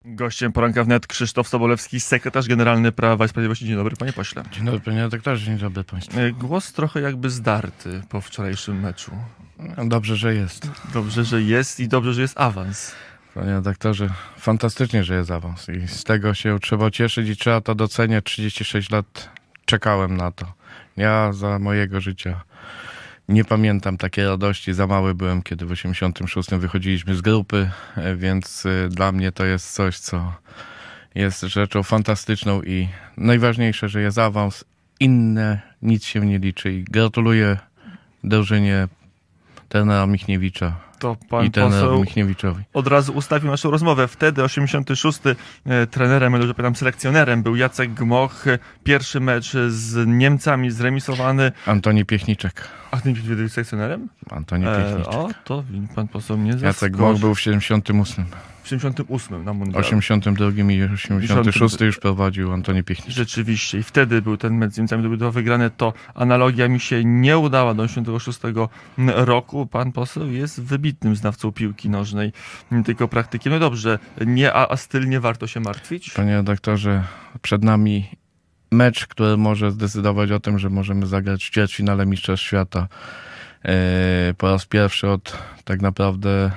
Gościem poranka wnet Krzysztof Sobolewski, sekretarz generalny Prawa i Sprawiedliwości. Dzień dobry, panie pośle. Dzień dobry, panie redaktorze, dzień dobry państwu. Głos trochę jakby zdarty po wczorajszym meczu. Dobrze, że jest. Dobrze, że jest i dobrze, że jest awans. Panie redaktorze, fantastycznie, że jest awans i z tego się trzeba cieszyć i trzeba to doceniać. 36 lat czekałem na to. Ja za mojego życia nie pamiętam takiej radości. Za mały byłem, kiedy w 86 wychodziliśmy z grupy, więc dla mnie to jest coś, co jest rzeczą fantastyczną i najważniejsze, że jest awans. Inne nic się nie liczy i gratuluję drużynie trenera Michniewicza. To pan i trenerowi poseł Michniewiczowi. od razu ustawił naszą rozmowę. Wtedy 86 trenerem, dobrze pamiętam, selekcjonerem był Jacek Gmoch. Pierwszy mecz z Niemcami zremisowany. Antoni Piechniczek. A ty był selekcjonerem? Antoni Piechniczek. O, to pan poseł mnie zaskoczył. Jacek Gmoch był w 78. W 78 na mundialu. 82 i 86 już prowadził Antoni Piechniczek. Rzeczywiście. I wtedy był ten mecz z Niemcami, to by to wygrane. To analogia mi się nie udała do 86 roku. Pan poseł jest wybitnym znawcą piłki nożnej, nie tylko praktykiem. No dobrze, a styl nie warto się martwić? Panie redaktorze, przed nami mecz, który może zdecydować o tym, że możemy zagrać w ćwierćfinale Mistrzostw Świata po raz pierwszy od tak naprawdę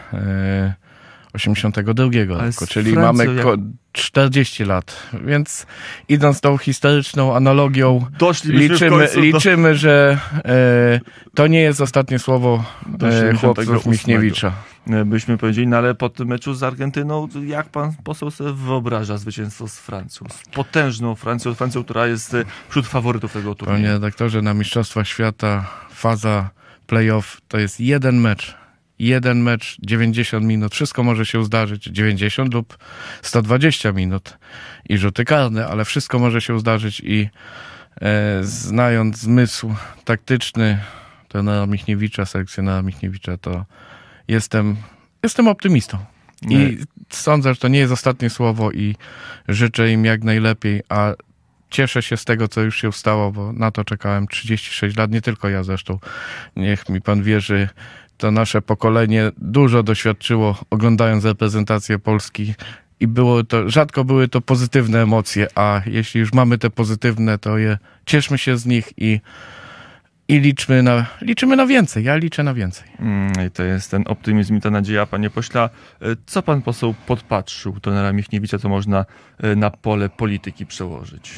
82 roku, czyli mamy 40 lat, więc idąc tą historyczną analogią, liczymy, że to nie jest ostatnie słowo chłopców Michniewicza. Byśmy powiedzieli, no ale po tym meczu z Argentyną, jak pan poseł sobie wyobraża zwycięstwo z Francją? Z potężną Francją, która jest wśród faworytów tego turnieju. Panie redaktorze, na Mistrzostwa Świata faza playoff to jest jeden mecz, 90 minut, wszystko może się zdarzyć, 90 lub 120 minut i rzuty karne, ale wszystko może się zdarzyć i znając zmysł taktyczny trenera Michniewicza, selekcjonera Michniewicza, to jestem optymistą. I sądzę, że to nie jest ostatnie słowo i życzę im jak najlepiej, a cieszę się z tego, co już się stało, bo na to czekałem 36 lat, nie tylko ja zresztą. Niech mi pan wierzy, to nasze pokolenie dużo doświadczyło oglądając reprezentację Polski i rzadko były to pozytywne emocje, a jeśli już mamy te pozytywne, to cieszmy się z nich i liczymy na więcej. Ja liczę na więcej. I to jest ten optymizm i ta nadzieja, panie pośle. Co pan poseł podpatrzył trenera Michniewicza, co można na pole polityki przełożyć?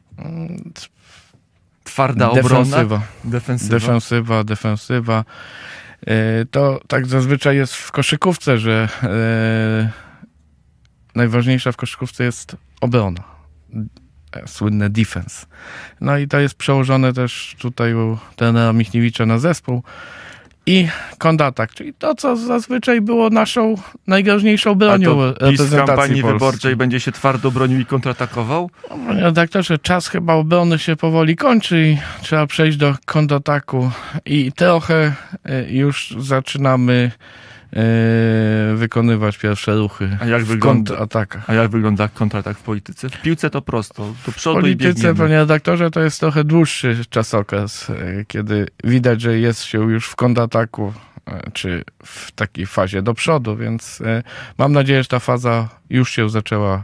Twarda obrona? Defensywa. To tak zazwyczaj jest w koszykówce, że najważniejsza w koszykówce jest obrona. Słynne defense. No i to jest przełożone też tutaj u trenera Michniewicza na zespół. I kontratak, czyli to, co zazwyczaj było naszą najgroźniejszą bronią reprezentacji PiS w kampanii Polski. wyborczej będzie się twardo bronił i kontratakował? Panie redaktorze, czas chyba obrony się powoli kończy i trzeba przejść do kontrataku. I trochę już zaczynamy wykonywać pierwsze ruchy w kontratakach. A jak wygląda kontratak w polityce? W piłce to prosto, do przodu i biegniemy. W polityce, panie redaktorze, to jest trochę dłuższy czasokres, kiedy widać, że jest się już w kontrataku, czy w takiej fazie do przodu, więc mam nadzieję, że ta faza już się zaczęła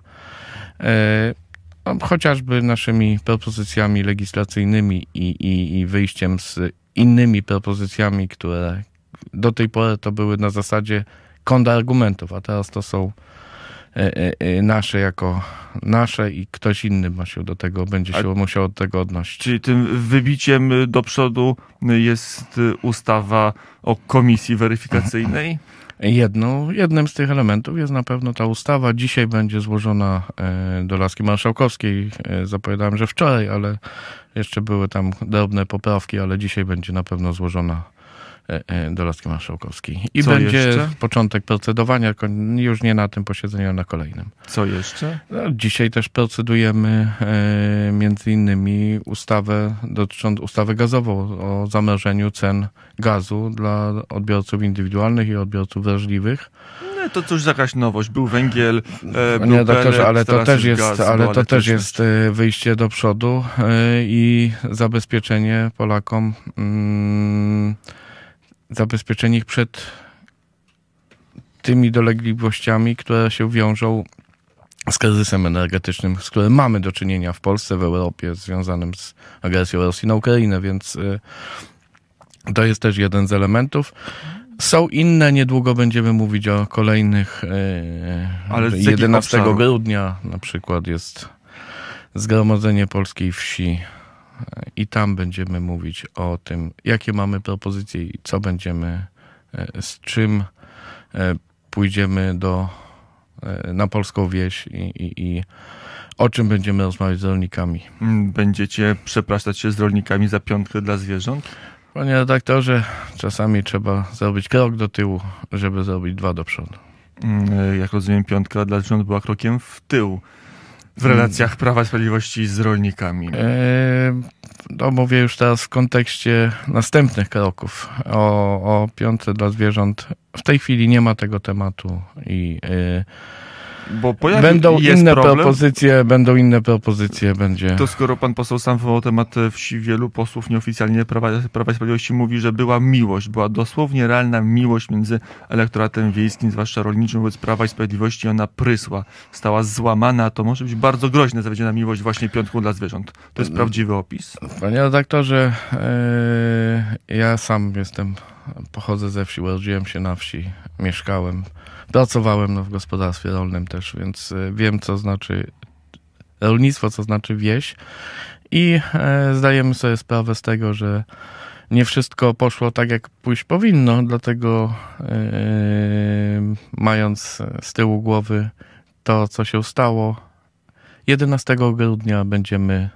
chociażby naszymi propozycjami legislacyjnymi i wyjściem z innymi propozycjami, które do tej pory to były na zasadzie kontrargumentów, a teraz to są nasze jako nasze i ktoś inny będzie się musiał od tego odnosić. Czyli tym wybiciem do przodu jest ustawa o komisji weryfikacyjnej? Jednym z tych elementów jest na pewno ta ustawa. Dzisiaj będzie złożona do laski marszałkowskiej. Zapowiadałem, że wczoraj, ale jeszcze były tam drobne poprawki, ale dzisiaj będzie na pewno złożona do laski marszałkowskiej. I co będzie jeszcze? Początek procedowania, już nie na tym posiedzeniu, ale na kolejnym. Co jeszcze? Dzisiaj też procedujemy między innymi ustawę gazową o zamrożeniu cen gazu dla odbiorców indywidualnych i odbiorców wrażliwych. No to cóż, jakaś nowość. Był węgiel, był pellet, ale to też jest wyjście do przodu i zabezpieczenie Polakom zabezpieczenie ich przed tymi dolegliwościami, które się wiążą z kryzysem energetycznym, z którym mamy do czynienia w Polsce, w Europie, związanym z agresją Rosji na Ukrainę, więc to jest też jeden z elementów. Są inne, niedługo będziemy mówić o kolejnych. Ale z 11 jakich grudnia na przykład jest Zgromadzenie Polskiej Wsi i tam będziemy mówić o tym, jakie mamy propozycje i co będziemy, z czym pójdziemy na polską wieś i o czym będziemy rozmawiać z rolnikami. Będziecie przepraszać się z rolnikami za piątkę dla zwierząt? Panie redaktorze, czasami trzeba zrobić krok do tyłu, żeby zrobić 2 do przodu. Jak rozumiem, piątka dla zwierząt była krokiem w tył w relacjach Prawa i Sprawiedliwości z rolnikami. No mówię już teraz w kontekście następnych kroków. O piątce dla zwierząt w tej chwili nie ma tego tematu i Bo będą inne propozycje, będzie. To skoro pan poseł sam wywołał temat wsi, wielu posłów nieoficjalnie Prawa i Sprawiedliwości mówi, że była miłość, była dosłownie realna miłość między elektoratem wiejskim, zwłaszcza rolniczym, wobec Prawa i Sprawiedliwości. Ona prysła, stała złamana. To może być bardzo groźne zawiedziona miłość właśnie piątką dla zwierząt. To jest prawdziwy opis. Panie redaktorze, ja sam pochodzę ze wsi, urodziłem się na wsi, mieszkałem. Pracowałem w gospodarstwie rolnym też, więc wiem, co znaczy rolnictwo, co znaczy wieś i zdajemy sobie sprawę z tego, że nie wszystko poszło tak, jak pójść powinno, dlatego mając z tyłu głowy to, co się stało, 11 grudnia będziemy,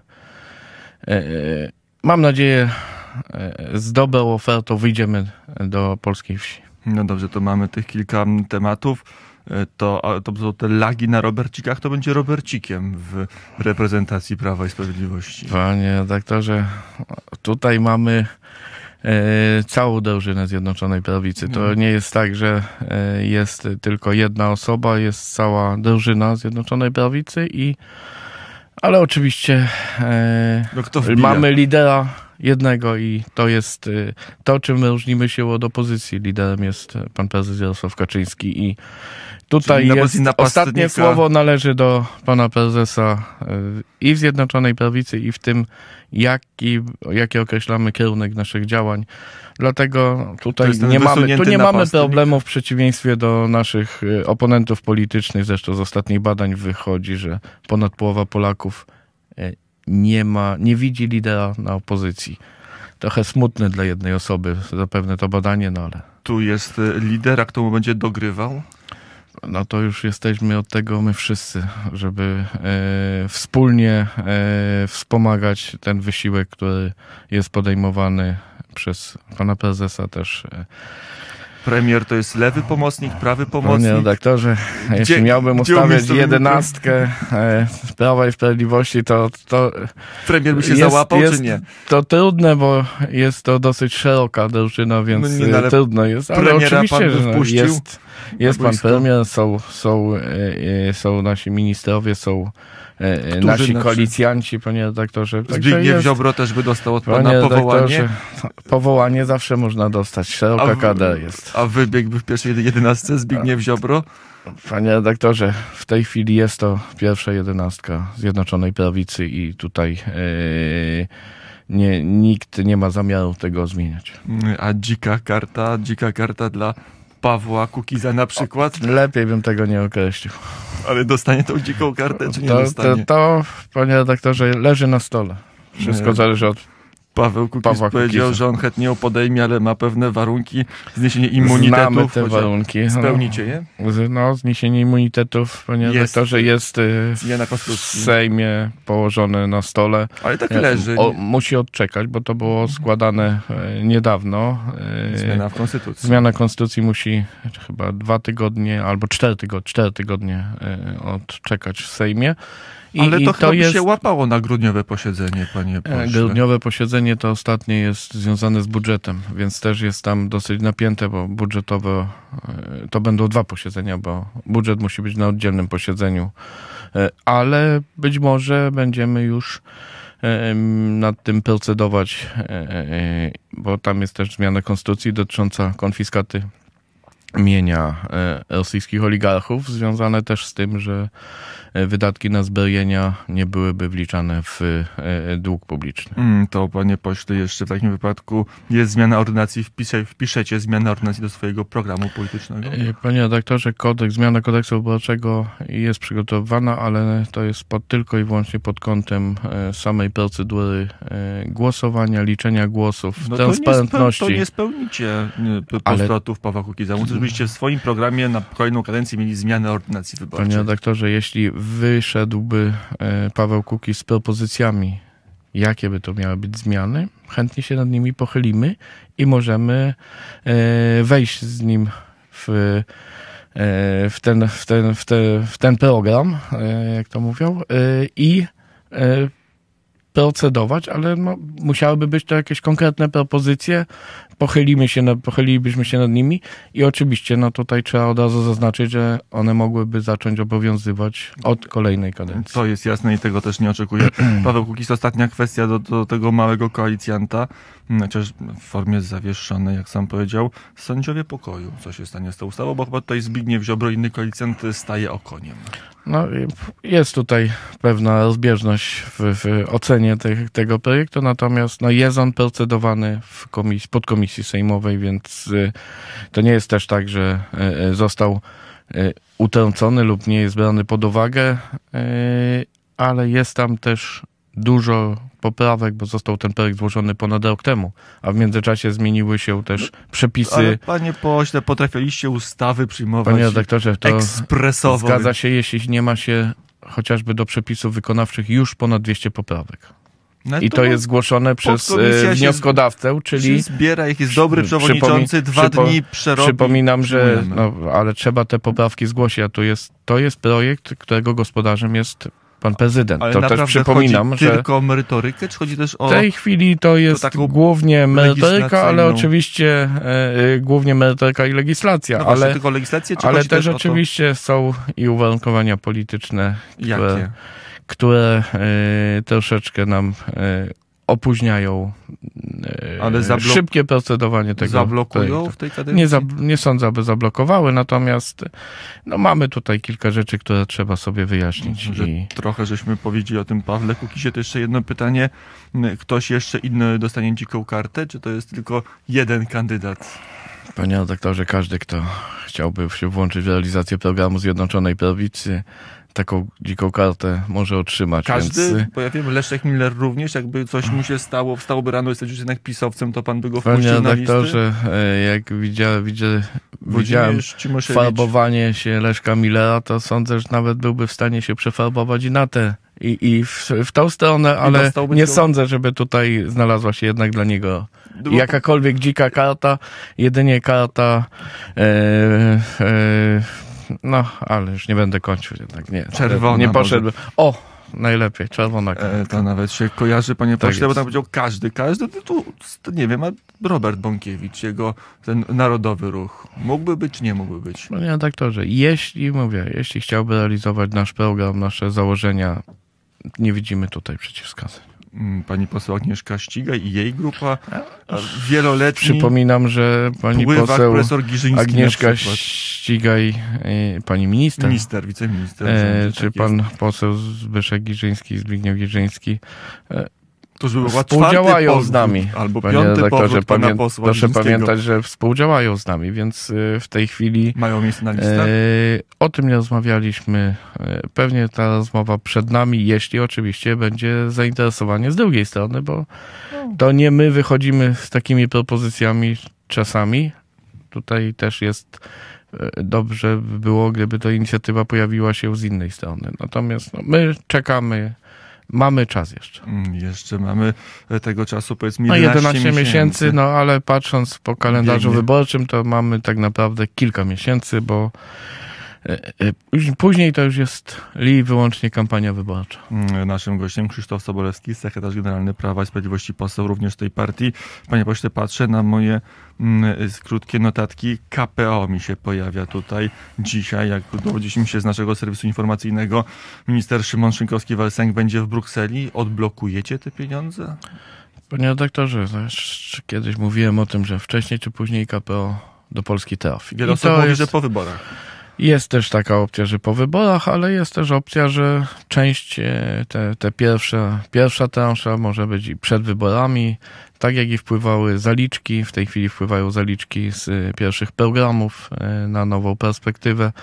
mam nadzieję, z dobrą ofertą wyjdziemy do polskiej wsi. No dobrze, to mamy tych kilka tematów. To są te lagi na Robercikach, to będzie Robercikiem w reprezentacji Prawa i Sprawiedliwości. Panie redaktorze, tutaj mamy całą drużynę Zjednoczonej Prawicy. To nie jest tak, że jest tylko jedna osoba, jest cała drużyna Zjednoczonej Prawicy ale oczywiście mamy lidera jednego i to jest to, czym różnimy się od opozycji. Liderem jest pan prezes Jarosław Kaczyński i tutaj ostatnie słowo należy do pana prezesa i w Zjednoczonej Prawicy i w tym, jaki określamy kierunek naszych działań. Dlatego tutaj nie mamy problemu w przeciwieństwie do naszych oponentów politycznych. Zresztą z ostatnich badań wychodzi, że ponad połowa Polaków nie widzi lidera na opozycji. Trochę smutne dla jednej osoby, zapewne to badanie, ale... Tu jest lider, a kto mu będzie dogrywał? No to już jesteśmy od tego my wszyscy, żeby wspólnie wspomagać ten wysiłek, który jest podejmowany przez pana prezesa też. Premier to jest lewy pomocnik, prawy pomocnik? Panie redaktorze, jeśli miałbym ustawiać 11 Prawa i Sprawiedliwości, to premier by się załapał, czy nie? To trudne, bo jest to dosyć szeroka drużyna, więc trudno jest. Ale oczywiście, że jest pan premier, są nasi ministrowie, są nasi koalicjanci, panie redaktorze. Zbigniew Ziobro też by dostał od pana powołanie? Powołanie zawsze można dostać, szeroka kadra jest. A wybiegłby w pierwszej 11 Zbigniew Ziobro? Panie redaktorze, w tej chwili jest to pierwsza 11 Zjednoczonej Prawicy i tutaj nikt nie ma zamiaru tego zmieniać. A dzika karta dla Pawła Kukiza na przykład? Lepiej bym tego nie określił. Ale dostanie tą dziką kartę, czy nie dostanie? To, panie redaktorze, leży na stole. Wszystko zależy od Paweł Kukiz powiedział, że on chętnie ją podejmie, ale ma pewne warunki. Zniesienie immunitetu. Znamy te warunki. Spełnicie je? No, zniesienie immunitetów, panie redaktorze, jest w Sejmie położone na stole. Ale tak leży. Musi odczekać, bo to było składane niedawno. Zmiana w Konstytucji. Zmiana Konstytucji musi chyba 2 tygodnie albo 4 tygodnie odczekać w Sejmie. Ale to chyba by się łapało na grudniowe posiedzenie, panie pośle. Grudniowe posiedzenie to ostatnie jest związane z budżetem, więc też jest tam dosyć napięte, bo budżetowe to będą 2 posiedzenia, bo budżet musi być na oddzielnym posiedzeniu. Ale być może będziemy już nad tym procedować, bo tam jest też zmiana konstytucji dotycząca konfiskaty mienia rosyjskich oligarchów, związane też z tym, że wydatki na zbrojenia nie byłyby wliczane w dług publiczny. To, panie pośle, jeszcze w takim wypadku jest zmiana ordynacji, wpiszecie zmianę ordynacji do swojego programu politycznego? Panie redaktorze, zmiana kodeksu wyborczego jest przygotowywana, ale to jest tylko i wyłącznie pod kątem samej procedury głosowania, liczenia głosów, transparentności. To nie spełnicie postulatów Pawła Kukiza. Żebyście w swoim programie na kolejną kadencję mieli zmianę ordynacji wyborczej. Panie redaktorze, jeśli wyszedłby Paweł Kukiz z propozycjami, jakie by to miały być zmiany, chętnie się nad nimi pochylimy i możemy wejść z nim w ten program, jak to mówią, i procedować, ale musiałyby być to jakieś konkretne propozycje, pochylilibyśmy się nad nimi i oczywiście tutaj trzeba od razu zaznaczyć, że one mogłyby zacząć obowiązywać od kolejnej kadencji. To jest jasne i tego też nie oczekuje Paweł Kukiz. Ostatnia kwestia do tego małego koalicjanta, chociaż w formie zawieszonej, jak sam powiedział, sędziowie pokoju. Co się stanie z tą ustawą, bo chyba tutaj Zbigniew Ziobro, inny koalicjant, staje okoniem. Jest tutaj pewna rozbieżność w ocenie tego projektu, natomiast jest on procedowany w podkomisji sejmowej, więc to nie jest też tak, że został utrącony lub nie jest brany pod uwagę, ale jest tam też dużo poprawek, bo został ten projekt złożony ponad rok temu, a w międzyczasie zmieniły się też przepisy. Ale panie pośle, potrafiliście ustawy przyjmować, panie redaktorze, to ekspresowo. Zgadza się, jeśli nie ma się chociażby do przepisów wykonawczych już ponad 200 poprawek. I to jest zgłoszone przez wnioskodawcę, czyli zbiera, jak jest dobry przewodniczący, 2 dni przerobi. Przypominam, że ale trzeba te poprawki zgłosić, a to jest projekt, którego gospodarzem jest pan prezydent. Ale to też przypominam, chodzi że tylko o merytorykę, czy chodzi też o... W tej chwili to jest głównie merytoryka, ale oczywiście głównie merytoryka i legislacja. No właśnie, tylko legislację, czy ale też oczywiście są i uwarunkowania polityczne, które troszeczkę nam opóźniają szybkie procedowanie tego. Zablokują w tej kadencji? Nie sądzę, aby zablokowały, natomiast mamy tutaj kilka rzeczy, które trzeba sobie wyjaśnić. Trochę żeśmy powiedzieli o tym Pawle Kukizie. To jeszcze jedno pytanie. Ktoś jeszcze inny dostanie dziką kartę, czy to jest tylko jeden kandydat? Panie redaktorze, każdy, kto chciałby się włączyć w realizację programu Zjednoczonej Prawicy, taką dziką kartę może otrzymać. Każdy? Więc... Bo ja wiem, Leszek Miller również, jakby coś mu się wstałoby rano, jest już jednak pisowcem, to pan by go wpuścił na listy? Panie redaktorze, jak widziałem farbowanie się Leszka Millera, to sądzę, że nawet byłby w stanie się przefarbować i na te i w tą stronę, ale nie sądzę, żeby tutaj znalazła się jednak dla niego jakakolwiek dzika karta, jedynie karta ale już nie będę kończył jednak. Nie, czerwona. Nie poszedł. Najlepiej, czerwona karta. To nawet się kojarzy, panie pośle, bo tam powiedział każdy, to nie wiem, a Robert Bąkiewicz, jego ten narodowy ruch, mógłby być, czy nie mógłby być? Panie redaktorze, jeśli chciałby realizować nasz program, nasze założenia, nie widzimy tutaj przeciwwskazań. Pani poseł Agnieszka Ścigaj i jej grupa wieloletni. Przypominam, że pani poseł Agnieszka Ścigaj, pani minister, wiceminister, czy pan poseł Zbigniew Girzyński współdziałają z nami. Albo piąty powrót pana posła proszę pamiętać, że współdziałają z nami, więc w tej chwili mają miejsce na listach? O tym nie rozmawialiśmy. Pewnie ta rozmowa przed nami, jeśli oczywiście będzie zainteresowanie z drugiej strony, bo to nie my wychodzimy z takimi propozycjami czasami. Tutaj też jest dobrze by było, gdyby ta inicjatywa pojawiła się z innej strony. Natomiast my czekamy. Mamy czas jeszcze. Jeszcze mamy tego czasu, powiedzmy 11 miesięcy, ale patrząc po kalendarzu wyborczym, to mamy tak naprawdę kilka miesięcy, bo później to już jest wyłącznie kampania wyborcza. Naszym gościem Krzysztof Sobolewski, sekretarz generalny Prawa i Sprawiedliwości, poseł również tej partii. Panie pośle, patrzę na moje krótkie notatki. KPO mi się pojawia tutaj dzisiaj, jak dowiedzieliśmy się z naszego serwisu informacyjnego. Minister Szymon Szynkowski-Welsenk będzie w Brukseli. Odblokujecie te pieniądze? Panie redaktorze, kiedyś mówiłem o tym, że wcześniej czy później KPO do Polski trafi. Wiele osób mówi, że po wyborach. Jest też taka opcja, że po wyborach, ale jest też opcja, że część, te pierwsza transza może być i przed wyborami, tak jak i wpływały zaliczki, w tej chwili wpływają zaliczki z pierwszych programów na nową perspektywę.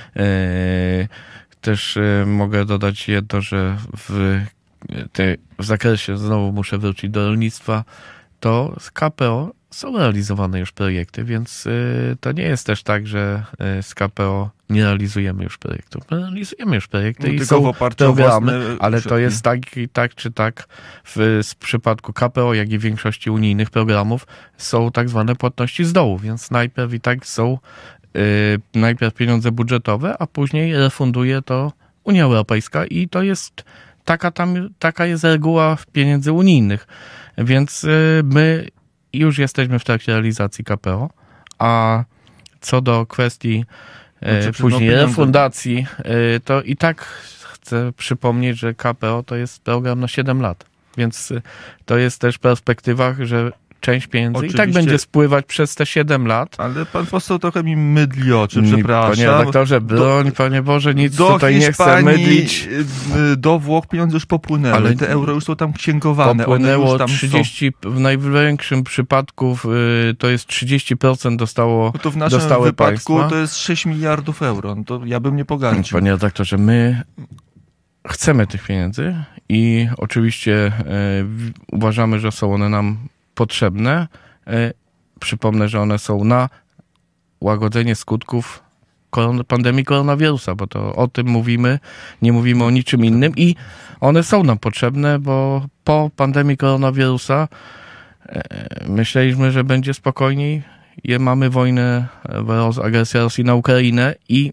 Też mogę dodać jedno, że w zakresie, znowu muszę wrócić do rolnictwa, to z KPO są realizowane już projekty, więc to nie jest też tak, że z KPO nie realizujemy już projektów. My realizujemy już projekty i są programy, ale to jest tak czy tak w przypadku KPO, jak i w większości unijnych programów są tak zwane płatności z dołu, więc najpierw i tak są najpierw pieniądze budżetowe, a później refunduje to Unia Europejska i to jest taka jest reguła pieniędzy unijnych, więc my już jesteśmy w trakcie realizacji KPO, a co do kwestii później refundacji, to i tak chcę przypomnieć, że KPO to jest program na 7 lat, więc to jest też perspektywa, że część pieniędzy i tak będzie spływać przez te 7 lat. Ale pan poseł trochę mi mydli oczy, przepraszam. Panie redaktorze, broń, Panie Boże, nic tutaj nie chcę mydlić. Do Włoch pieniądze już popłynęły, ale te euro już są tam księgowane. Popłynęło one już tam 30, w największym przypadku to jest 30% dostało to w naszym wypadku państwa. To jest 6 miliardów euro. No to ja bym nie pogardził. Panie redaktorze, my chcemy tych pieniędzy i oczywiście uważamy, że są one nam potrzebne. Przypomnę, że one są na łagodzenie skutków pandemii koronawirusa, bo to o tym mówimy, nie mówimy o niczym innym i one są nam potrzebne, bo po pandemii koronawirusa myśleliśmy, że będzie spokojniej. Mamy wojnę, agresję Rosji na Ukrainę i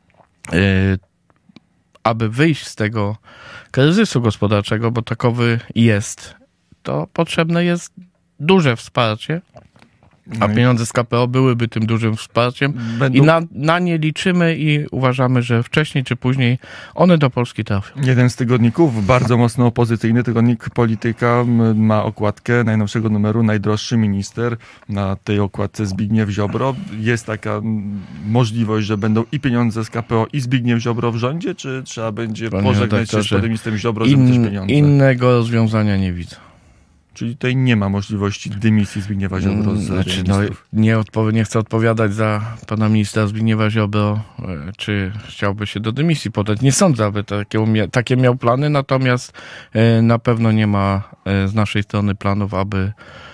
aby wyjść z tego kryzysu gospodarczego, bo takowy jest, to potrzebne jest duże wsparcie, a pieniądze z KPO byłyby tym dużym wsparciem i na nie liczymy i uważamy, że wcześniej czy później one do Polski trafią. Jeden z tygodników, bardzo mocno opozycyjny, tygodnik Polityka, ma okładkę najnowszego numeru Najdroższy minister. Na tej okładce Zbigniew Ziobro. Jest taka możliwość, że będą i pieniądze z KPO i Zbigniew Ziobro w rządzie, czy trzeba będzie pożegnać się z panem ministrem Ziobro, żeby też pieniądze? Innego rozwiązania nie widzę. Czyli tutaj nie ma możliwości dymisji Zbigniewa Ziobro z nie chcę odpowiadać za pana ministra Zbigniewa Ziobro, czy chciałby się do dymisji podać. Nie sądzę, aby takie miał plany, natomiast na pewno nie ma z naszej strony planów, aby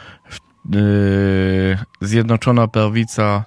Zjednoczona Prawica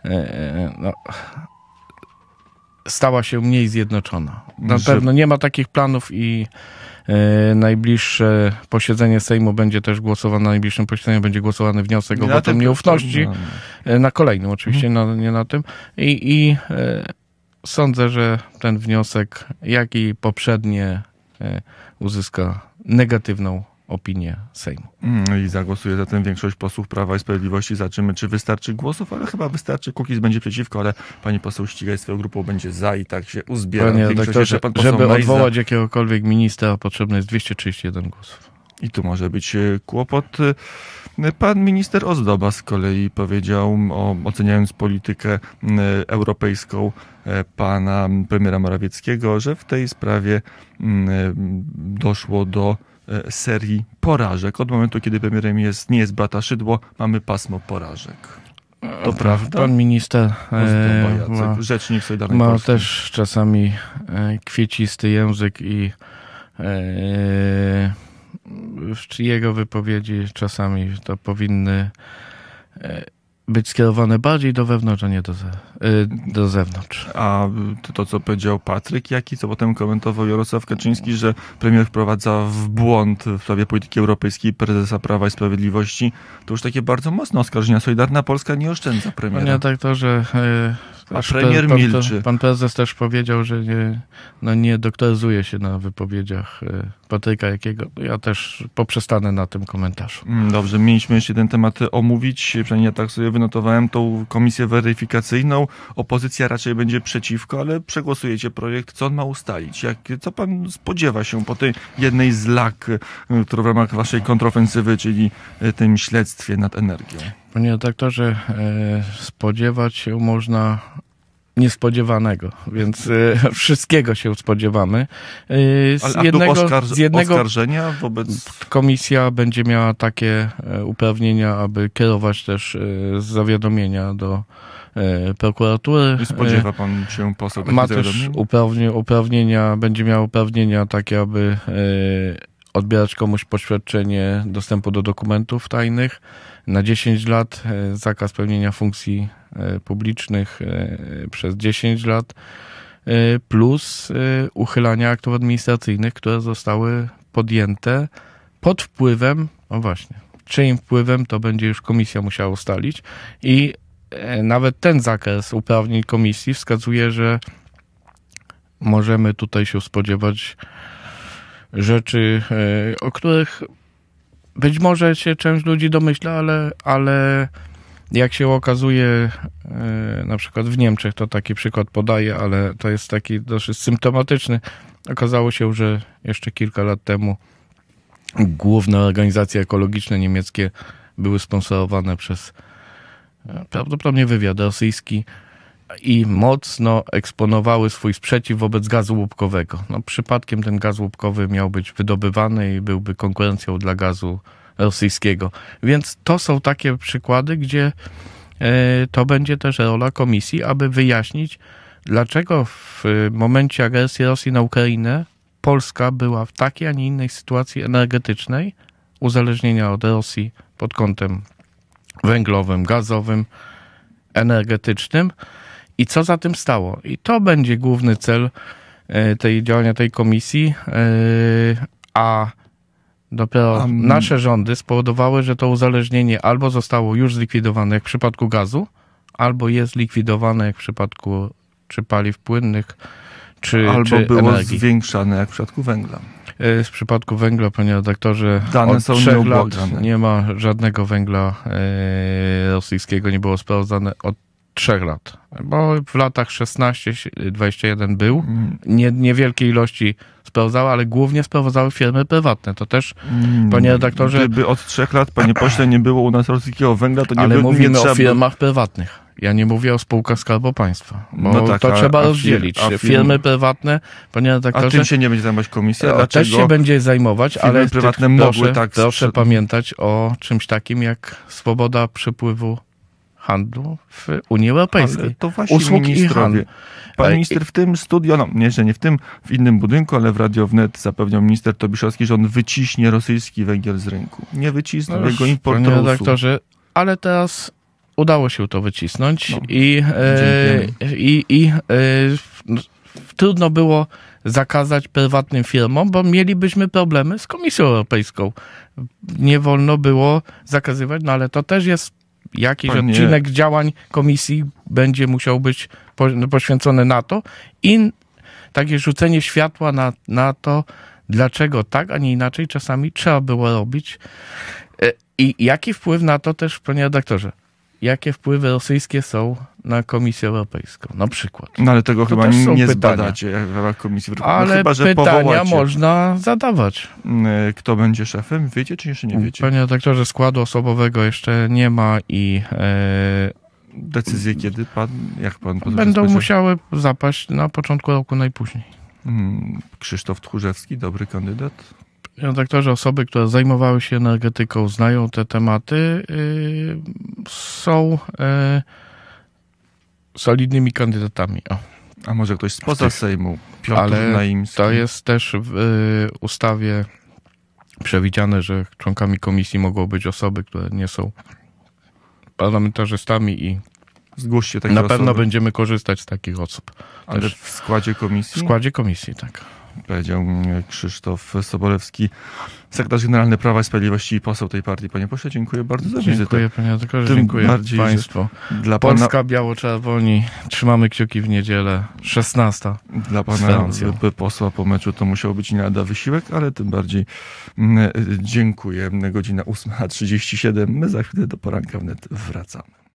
stała się mniej zjednoczona. Na pewno nie ma takich planów i najbliższe posiedzenie Sejmu będzie też głosowane, na najbliższym posiedzeniu będzie głosowany wniosek o wotum nieufności. Na kolejnym oczywiście, nie na tym. I sądzę, że ten wniosek, jak i poprzednie, uzyska negatywną opinię Sejmu. I zagłosuje za tym większość posłów Prawa i Sprawiedliwości. Zobaczymy, czy wystarczy głosów, ale chyba wystarczy. Kukiz będzie przeciwko, ale pani poseł Ścigaj swoją grupą będzie za i tak się uzbiera. Panie redaktorze, żeby odwołać jakiegokolwiek ministra, potrzebne jest 231 głosów. I tu może być kłopot. Pan minister Ozdoba z kolei powiedział, oceniając politykę europejską pana premiera Morawieckiego, że w tej sprawie doszło do serii porażek. Od momentu, kiedy premierem nie jest Beata Szydło, mamy pasmo porażek. To prawda? Pan minister rzecznik Solidarnej ma Polski też czasami kwiecisty język i jego wypowiedzi czasami to powinny być skierowane bardziej do wewnątrz, a nie do zewnątrz. A to, co powiedział Patryk Jaki, co potem komentował Jarosław Kaczyński, że premier wprowadza w błąd w sprawie polityki europejskiej prezesa Prawa i Sprawiedliwości, to już takie bardzo mocne oskarżenia. Solidarna Polska nie oszczędza premiera. Panie redaktorze, a premier milczy. Pan prezes też powiedział, że nie doktoryzuje się na wypowiedziach Patryka Jakiego. Ja też poprzestanę na tym komentarzu. Dobrze, mieliśmy jeszcze jeden temat omówić. Przynajmniej ja tak sobie wynotowałem tą komisję weryfikacyjną. Opozycja raczej będzie przeciwko, ale przegłosujecie projekt. Co on ma ustalić? Co pan spodziewa się po tej jednej z lag, która w ramach waszej kontrofensywy, czyli tym śledztwie nad energią? Panie redaktorze, spodziewać się można niespodziewanego, więc wszystkiego się spodziewamy. Z jednego oskarżenia wobec... Komisja będzie miała takie uprawnienia, aby kierować też zawiadomienia do prokuratury. Nie spodziewa pan się poseł takich Ma też uprawnienia, będzie miał uprawnienia takie, aby odbierać komuś poświadczenie dostępu do dokumentów tajnych na 10 lat, zakaz pełnienia funkcji publicznych przez 10 lat, plus uchylania aktów administracyjnych, które zostały podjęte pod wpływem, no właśnie, czyim wpływem, to będzie już komisja musiała ustalić i nawet ten zakres uprawnień komisji wskazuje, że możemy tutaj się spodziewać rzeczy, o których być może się część ludzi domyśla, ale jak się okazuje, na przykład w Niemczech, to taki przykład podaję, ale to jest taki dosyć symptomatyczny. Okazało się, że jeszcze kilka lat temu główne organizacje ekologiczne niemieckie były sponsorowane przez prawdopodobnie wywiad rosyjski i mocno eksponowały swój sprzeciw wobec gazu łupkowego. No, przypadkiem ten gaz łupkowy miał być wydobywany i byłby konkurencją dla gazu rosyjskiego. Więc to są takie przykłady, gdzie to będzie też rola komisji, aby wyjaśnić, dlaczego w momencie agresji Rosji na Ukrainę Polska była w takiej, a nie innej sytuacji energetycznej, uzależnienia od Rosji pod kątem węglowym, gazowym, energetycznym i co za tym stało. I to będzie główny cel działania tej komisji, a dopiero nasze rządy spowodowały, że to uzależnienie albo zostało już zlikwidowane jak w przypadku gazu, albo jest likwidowane jak w przypadku czy paliw płynnych, czy było energii. Zwiększane jak w przypadku węgla. W przypadku węgla, panie redaktorze, dane od są 3 lat nieubłagane. nie ma żadnego węgla rosyjskiego, nie było sprawdzane od 3 lat. Bo w latach 16-21 był. Niewielkiej ilości sprawdzały, ale głównie sprawdzały firmy prywatne. To też, panie redaktorze... Gdyby od 3 lat, panie pośle, nie było u nas rosyjskiego węgla, to nie ale mówimy trzeba... o firmach prywatnych. Ja nie mówię o spółkach Skarbu Państwa, bo no tak, to trzeba rozdzielić. Firmy prywatne, panie redaktorze... A tym się nie będzie zajmować komisja? Dlaczego też się będzie zajmować, ale prywatne proszę pamiętać o czymś takim jak swoboda przepływu handlu w Unii Europejskiej. Ale to właśnie ministrowie. Pan minister w tym studio, no nie, że nie w tym, w innym budynku, ale w Radio Wnet zapewniał minister Tobiszowski, że on wyciśnie rosyjski węgiel z rynku. Nie wycisnął, jego import panie redaktorze, ale teraz udało się to wycisnąć trudno było zakazać prywatnym firmom, bo mielibyśmy problemy z Komisją Europejską. Nie wolno było zakazywać, no ale to też jest jakiś odcinek działań komisji będzie musiał być poświęcony na to i takie rzucenie światła na to, dlaczego tak, a nie inaczej czasami trzeba było robić. I jaki wpływ na to też, panie redaktorze, jakie wpływy rosyjskie są na Komisję Europejską, na przykład. No ale tego chyba nie zbadacie w ramach Komisji Europejskiej. Ale chyba, że pytania powołacie. Można zadawać. Kto będzie szefem? Wiecie, czy jeszcze nie wiecie? Panie redaktorze, składu osobowego jeszcze nie ma i... Decyzje kiedy jak pan będą musiały zapaść na początku roku najpóźniej. Krzysztof Tchórzewski, dobry kandydat? Panie redaktorze, osoby, które zajmowały się energetyką, znają te tematy, są solidnymi kandydatami. A może ktoś spoza Sejmu? Piotr Naimski. To jest też w ustawie przewidziane, że członkami komisji mogą być osoby, które nie są parlamentarzystami i zgłoście takie na pewno osoby. będziemy korzystać z takich osób. Ale też w składzie komisji? W składzie komisji, tak. Powiedział Krzysztof Sobolewski, sekretarz generalny Prawa i Sprawiedliwości i poseł tej partii. Panie pośle, dziękuję bardzo za wizytę. Dziękuję, panie redaktorze, dziękuję państwu. Dla Polska biało-czerwoni, trzymamy kciuki w niedzielę, 16. Dla pana posła po meczu to musiał być nie lada wysiłek, ale tym bardziej dziękuję. Godzina 8:37. My za chwilę do poranka wnet wracamy.